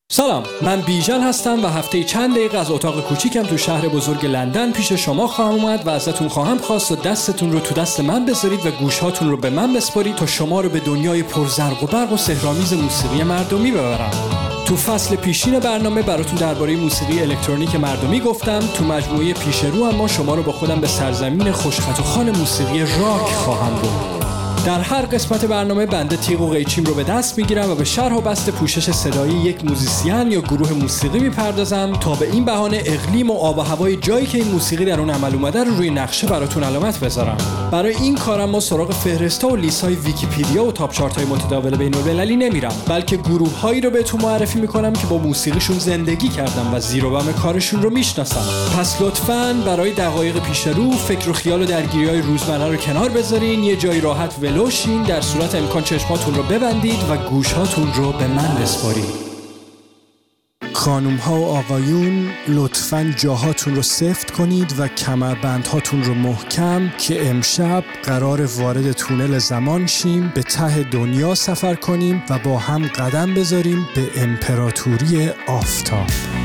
سلام، من بیژن هستم و هفته چند دقیقه از اتاق کوچیکم تو شهر بزرگ لندن پیش شما خواهم اومد و ازتون خواهم خواست و دستتون رو تو دست من بذارید و گوشهاتون رو به من بسپارید تا شما رو به دنیای پرزرق و برق و سحرآمیز موسیقی مردمی ببرم. تو فصل پیشین برنامه براتون درباره موسیقی الکترونیک مردمی گفتم. تو مجموعه پیش رو اما شما رو با خودم به سرزمین خوشخط و خوان موسیقی راک خواهم برد. در هر قسمت برنامه بنده تیغ و قیچیم رو به دست میگیرم و به شرح و بسط پوشش صدایی یک موزیسین یا گروه موسیقی میپردازم تا به این بهانه اقلیم و آب و هوای جایی که این موسیقی در اون عمل اومده رو روی نقشه براتون علامت بذارم. برای این کارم ما سراغ فهرستا و لیست‌های ویکی‌پدیا و تاپ چارت‌های متداول بین‌المللی نمیرم، بلکه گروه‌هایی رو بهتون معرفی میکنم که با موسیقیشون زندگی کردم و زیر و بم کارشون رو میشناسم. پس لطفاً برای دقایق پیش رو فکر و خیال و درگیری‌های روزمره رو کنار بذارین، یه جای راحت ولوشین، در صورت امکان چشماتون رو ببندید و گوشهاتون رو به من بسپارید. خانوم ها و آقایون، لطفاً جاهاتون رو سفت کنید و کمربندهاتون رو محکم که امشب قرار وارد تونل زمان شیم، به ته دنیا سفر کنیم و با هم قدم بذاریم به امپراتوری آفتاب.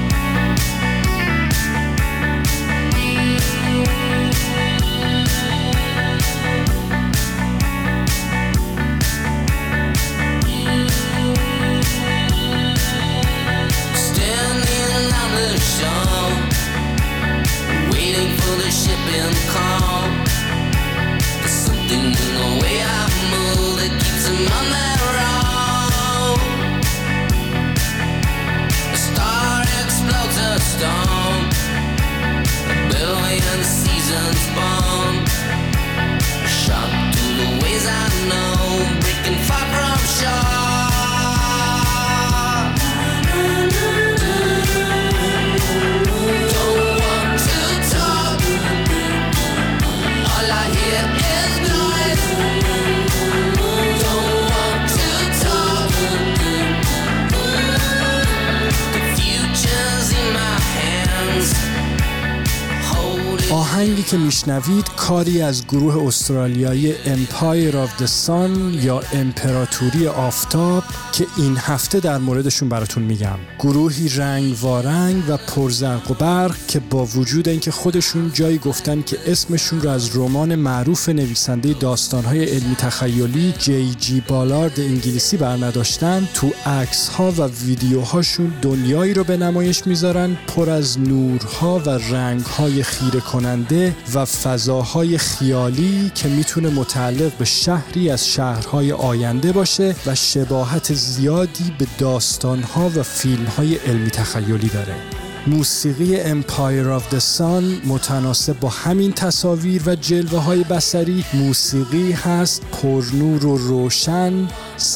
آهنگی که میشنوید کاری از گروه استرالیایی Empire of the Sun یا امپراتوری آفتاب که این هفته در موردشون براتون میگم. گروهی رنگ وارنگ و پرزرق و برق که با وجود اینکه خودشون جایی گفتن که اسمشون رو از رمان معروف نویسنده داستان‌های علمی تخیلی جی بالارد انگلیسی برنداشتن، تو عکس‌ها و ویدیوهاشون دنیایی رو به نمایش میذارن پر از نورها و رنگ‌های خیره کننده و فضاهای خیالی که میتونه متعلق به شهری از شهرهای آینده باشه و شباهت زیادی به داستانها و فیلمهای علمی تخیلی داره. موسیقی Empire of the Sun متناسب با همین تصاویر و جلوه‌های بصری موسیقی هست پرنور و روشن،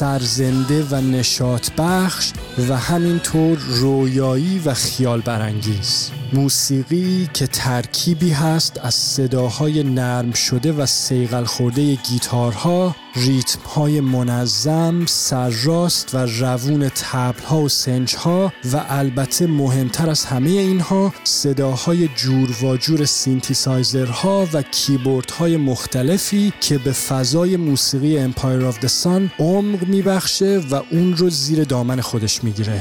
سرزنده و نشاط بخش و همینطور رویایی و خیال برانگیز. موسیقی که ترکیبی هست از صداهای نرم شده و صیقل خورده گیتارها، ریتم‌های منظم، سرراست و روون طبل‌ها و سنج‌ها و البته مهمتر از همه اینها صداهای جور و جور سینتیسایزرها و کیبوردهای مختلفی که به فضای موسیقی Empire of the Sun عمق میبخشه و اون رو زیر دامن خودش میگیره.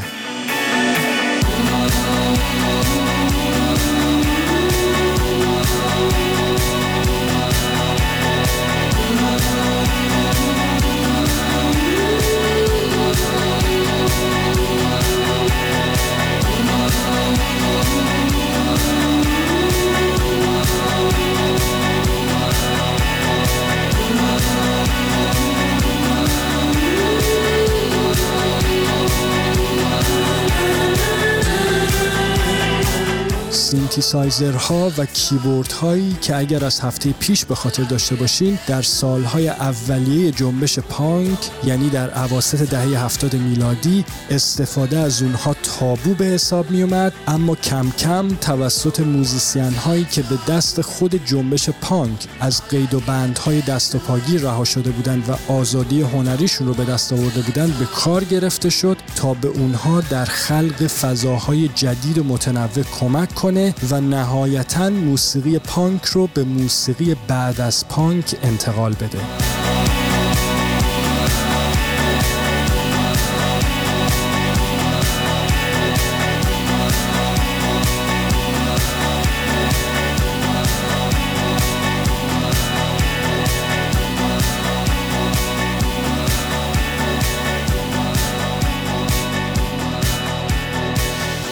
سینتیسایزرها و کیبوردهایی که اگر از هفته پیش به خاطر داشته باشین در سالهای اولیه جنبش پانک، یعنی در اواسط دهه 70 میلادی، استفاده از اونها تابو به حساب می اومد، اما کم کم توسط موزیسین هایی که به دست خود جنبش پانک از قید و بندهای دست و پاگیر رها شده بودند و آزادی هنریشون رو به دست آورده بودند به کار گرفته شد تا به اونها در خلق فضاهای جدید و متنوع کمک کنه و نهایتاً موسیقی پانک رو به موسیقی بعد از پانک انتقال بده.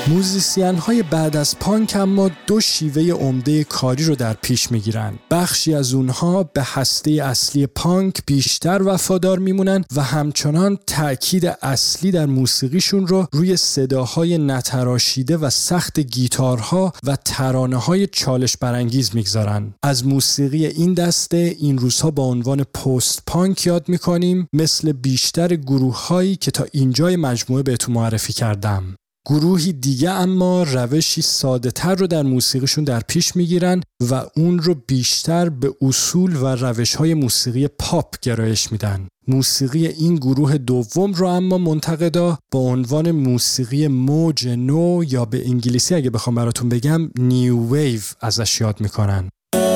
موزیسین های بعد از پانک اما دو شیوه عمده کاری رو در پیش میگیرن. بخشی از اونها به هسته اصلی پانک بیشتر وفادار میمونن و همچنان تأکید اصلی در موسیقیشون رو روی صداهای نتراشیده و سخت گیتارها و ترانه‌های چالش برانگیز میگذارن. از موسیقی این دسته این روزها با عنوان پست پانک یاد میکنیم، مثل بیشتر گروه‌هایی که تا اینجای مجموعه بهتون معرفی کردم. گروهی دیگه اما روشی ساده تر رو در موسیقیشون در پیش میگیرن و اون رو بیشتر به اصول و روش‌های موسیقی پاپ گرایش میدن. موسیقی این گروه دوم رو اما منتقدا با عنوان موسیقی موج نو یا به انگلیسی اگه بخوام براتون بگم نیو ویو ازش یاد میکنن.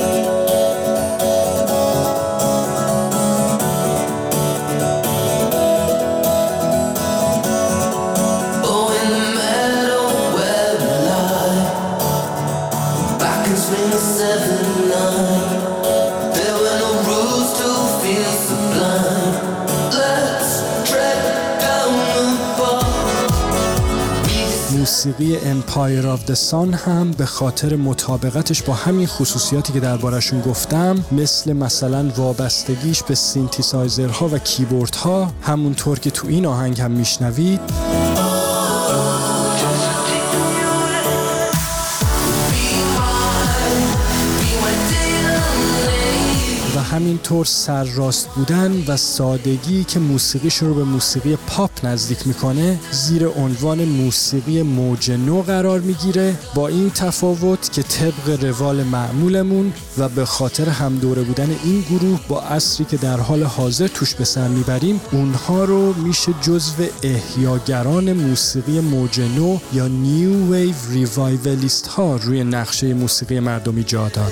موسیقی Empire of the Sun هم به خاطر مطابقتش با همین خصوصیاتی که دربارشون گفتم، مثلا وابستگیش به سینتیسایزرها و کیبوردها، همونطور که تو این آهنگ هم میشنوید، و همینطور سرراست بودن و سادگی که موسیقیش رو به موسیقی پاپ نزدیک میکنه زیر عنوان موسیقی موج نو قرار میگیره، با این تفاوت که طبق روال معمولمون و به خاطر همدوره بودن این گروه با عصری که در حال حاضر توش به سر میبریم، اونها رو میشه جزو احیاگران موسیقی موج نو یا نیو ویو ریوایولیست ها روی نقشه موسیقی مردمی جا داد.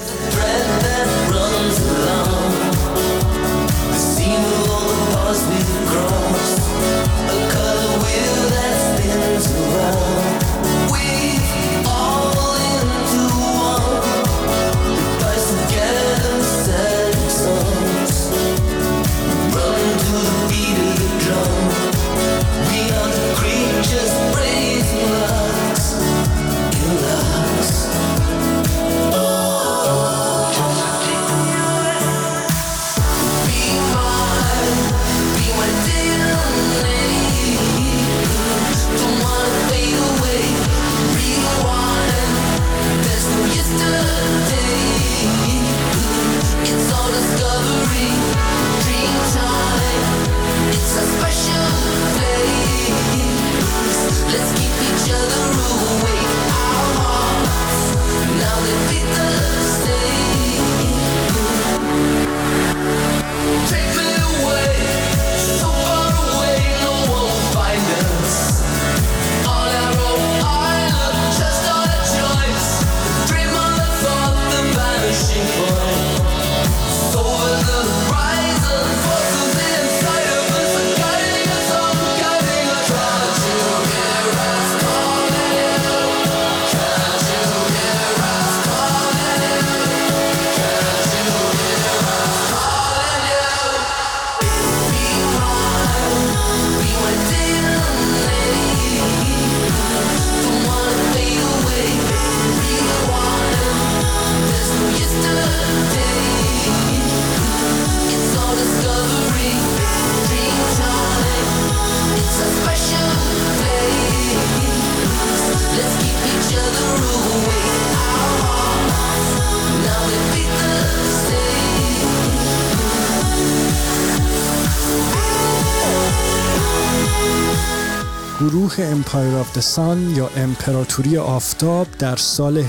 گروه Empire of the Sun یا امپراتوری آفتاب در سال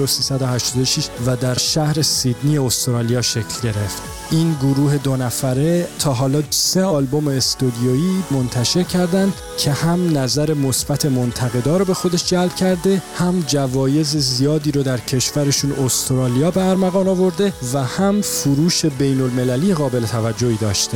1386 و در شهر سیدنی استرالیا شکل گرفت. این گروه 2 نفره تا حالا 3 آلبوم استودیویی منتشر کردند که هم نظر مثبت منتقدا رو به خودش جلب کرده، هم جوایز زیادی رو در کشورشون استرالیا به ارمغان آورده و هم فروش بین المللی قابل توجهی داشته.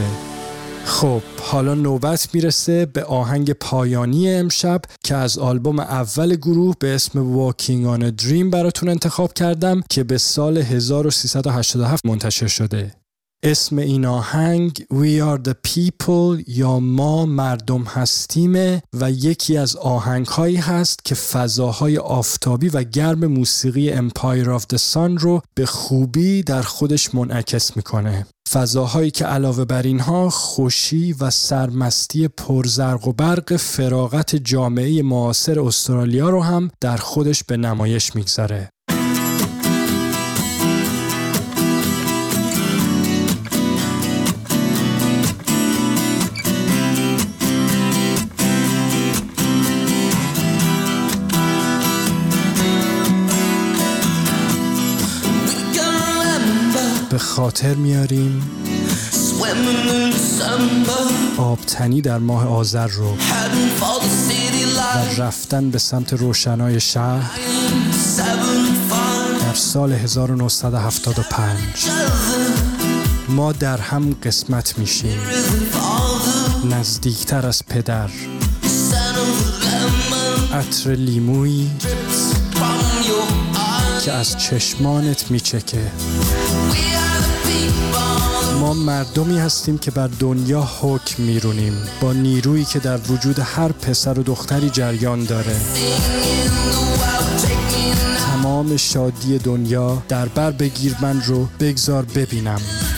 خب حالا نوبت میرسه به آهنگ پایانی امشب که از آلبوم اول گروه به اسم Walking on a Dream براتون انتخاب کردم که به سال 1387 منتشر شده. اسم این آهنگ We are the people یا ما مردم هستیم و یکی از آهنگهایی هست که فضاهای آفتابی و گرم موسیقی Empire of the Sun رو به خوبی در خودش منعکس میکنه. فضاهایی که علاوه بر اینها خوشی و سرمستی پرزرق و برق فراغت جامعه معاصر استرالیا رو هم در خودش به نمایش میگذاره. به خاطر میاریم آبتنی در ماه آذر رو و رفتن به سمت روشنای شهر در سال 1975. ما در هم قسمت میشیم، نزدیکتر از پدر، عطر لیمویی که از چشمانت میچکه. ما مردمی هستیم که بر دنیا حکم میرونیم با نیرویی که در وجود هر پسر و دختری جریان داره. تمام شادی دنیا در بر بگیر، من رو بگذار ببینم.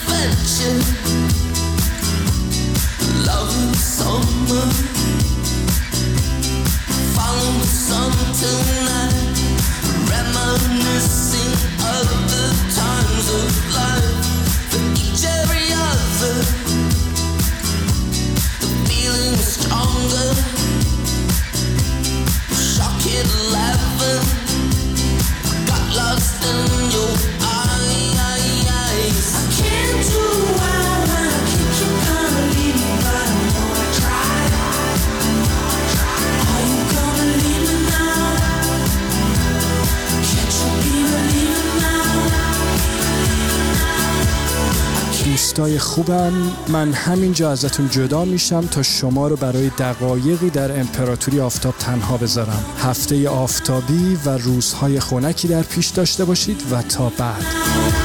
دوستای خوبم، من همینجا ازتون جدا میشم تا شما رو برای دقایقی در امپراتوری آفتاب تنها بذارم. هفته آفتابی و روزهای خنکی در پیش داشته باشید و تا بعد.